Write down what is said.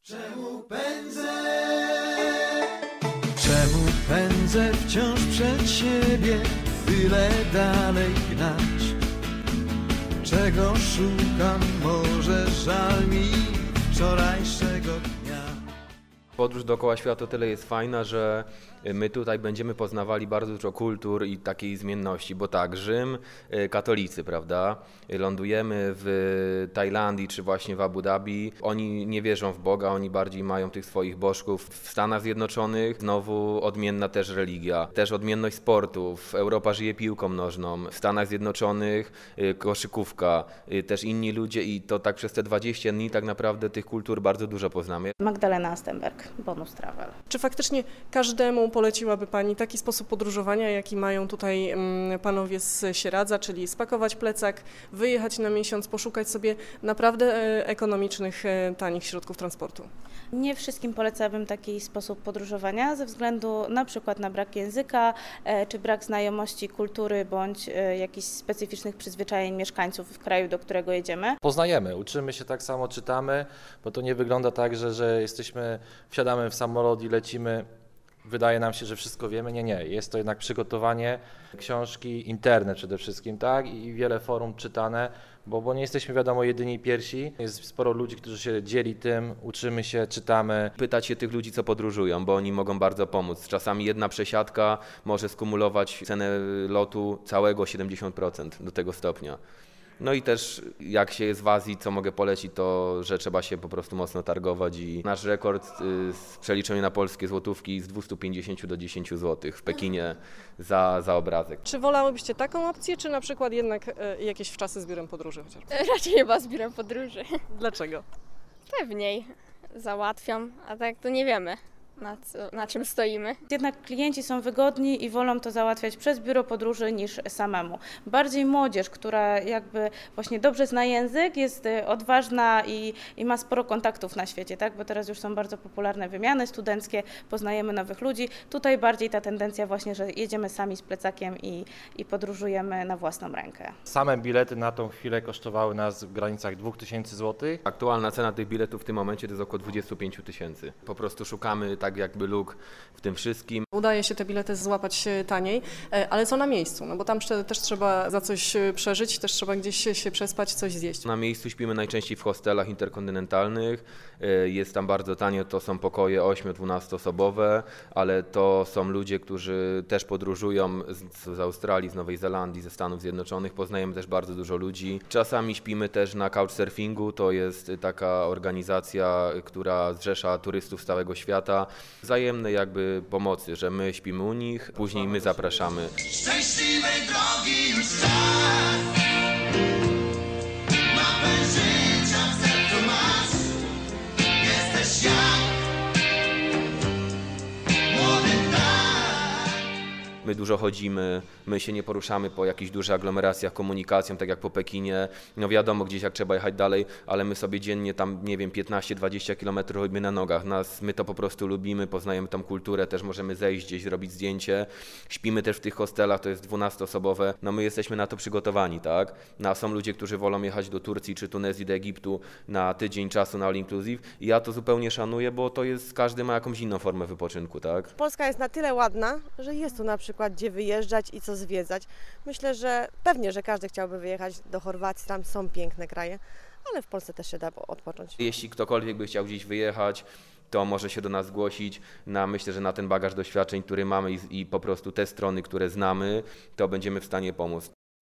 Czemu pędzę? Czemu pędzę wciąż przed siebie, byle dalej gnać? Czego szukam, może żal mi wczorajszego dnia? Podróż dookoła świata o tyle jest fajna, że my tutaj będziemy poznawali bardzo dużo kultur i takiej zmienności, bo tak, Rzym, katolicy, prawda? Lądujemy w Tajlandii czy właśnie w Abu Dhabi. Oni nie wierzą w Boga, oni bardziej mają tych swoich bożków. W Stanach Zjednoczonych znowu odmienna też religia, też odmienność sportów. Europa żyje piłką nożną, w Stanach Zjednoczonych koszykówka, też inni ludzie i to tak przez te 20 dni tak naprawdę tych kultur bardzo dużo poznamy. Magdalena Astenberg, Bonus Travel. Czy faktycznie każdemu poleciłaby Pani taki sposób podróżowania, jaki mają tutaj panowie z Sieradza, czyli spakować plecak, wyjechać na miesiąc, poszukać sobie naprawdę ekonomicznych, tanich środków transportu? Nie wszystkim polecałabym taki sposób podróżowania ze względu na przykład na brak języka, czy brak znajomości kultury bądź jakichś specyficznych przyzwyczajeń mieszkańców w kraju, do którego jedziemy. Poznajemy, uczymy się tak samo, czytamy, bo to nie wygląda tak, że wsiadamy w samolot i lecimy. Wydaje nam się, że wszystko wiemy. Nie. Jest to jednak przygotowanie, książki, internet przede wszystkim, tak? I wiele forum czytane, bo nie jesteśmy, wiadomo, jedyni i pierwsi. Jest sporo ludzi, którzy się dzieli tym, uczymy się, czytamy. Pytać się tych ludzi, co podróżują, bo oni mogą bardzo pomóc. Czasami jedna przesiadka może skumulować cenę lotu całego 70% do tego stopnia. No i też jak się jest w Azji, co mogę polecić, to że trzeba się po prostu mocno targować i nasz rekord z przeliczeniu na polskie złotówki z 250 do 10 zł w Pekinie za obrazek. Czy wolałybyście taką opcję, czy na przykład jednak jakieś wczasy z biurem podróży chociażby? Raczej chyba z biurem podróży. Dlaczego? Pewniej załatwiam, a tak to nie wiemy, na czym stoimy. Jednak klienci są wygodni i wolą to załatwiać przez biuro podróży niż samemu. Bardziej młodzież, która jakby właśnie dobrze zna język, jest odważna i ma sporo kontaktów na świecie, tak? Bo teraz już są bardzo popularne wymiany studenckie, poznajemy nowych ludzi. Tutaj bardziej ta tendencja właśnie, że jedziemy sami z plecakiem i podróżujemy na własną rękę. Same bilety na tą chwilę kosztowały nas w granicach 2000 zł. Aktualna cena tych biletów w tym momencie to jest około 25 000. Po prostu szukamy tak jakby luk w tym wszystkim. Udaje się te bilety złapać taniej, ale co na miejscu? No bo tam też trzeba za coś przeżyć, też trzeba gdzieś się przespać, coś zjeść. Na miejscu śpimy najczęściej w hostelach interkontynentalnych. Jest tam bardzo tanio, to są pokoje 8-12 osobowe, ale to są ludzie, którzy też podróżują z Australii, z Nowej Zelandii, ze Stanów Zjednoczonych. Poznajemy też bardzo dużo ludzi. Czasami śpimy też na couchsurfingu, to jest taka organizacja, która zrzesza turystów z całego świata. Wzajemnej jakby pomocy, że my śpimy u nich, później my zapraszamy. Szczęśliwej drogi już czas. Mapę życia w sercu masz. Jesteś jak młody ptak. My dużo chodzimy, my się nie poruszamy po jakichś dużych aglomeracjach komunikacją, tak jak po Pekinie. No wiadomo gdzieś jak trzeba jechać dalej, ale my sobie dziennie tam, nie wiem, 15-20 km robimy na nogach. My to po prostu lubimy, poznajemy tą kulturę, też możemy zejść gdzieś, zrobić zdjęcie. Śpimy też w tych hostelach, to jest 12-osobowe. No my jesteśmy na to przygotowani, tak? No, a są ludzie, którzy wolą jechać do Turcji czy Tunezji, do Egiptu na tydzień czasu na all inclusive i ja to zupełnie szanuję, bo to jest, każdy ma jakąś inną formę wypoczynku, tak? Polska jest na tyle ładna, że jest tu na przykład gdzie wyjeżdżać i co zwiedzać. Myślę, że pewnie, że każdy chciałby wyjechać do Chorwacji, tam są piękne kraje, ale w Polsce też się da odpocząć. Jeśli ktokolwiek by chciał gdzieś wyjechać, to może się do nas zgłosić. Myślę, że na ten bagaż doświadczeń, który mamy i po prostu te strony, które znamy, to będziemy w stanie pomóc.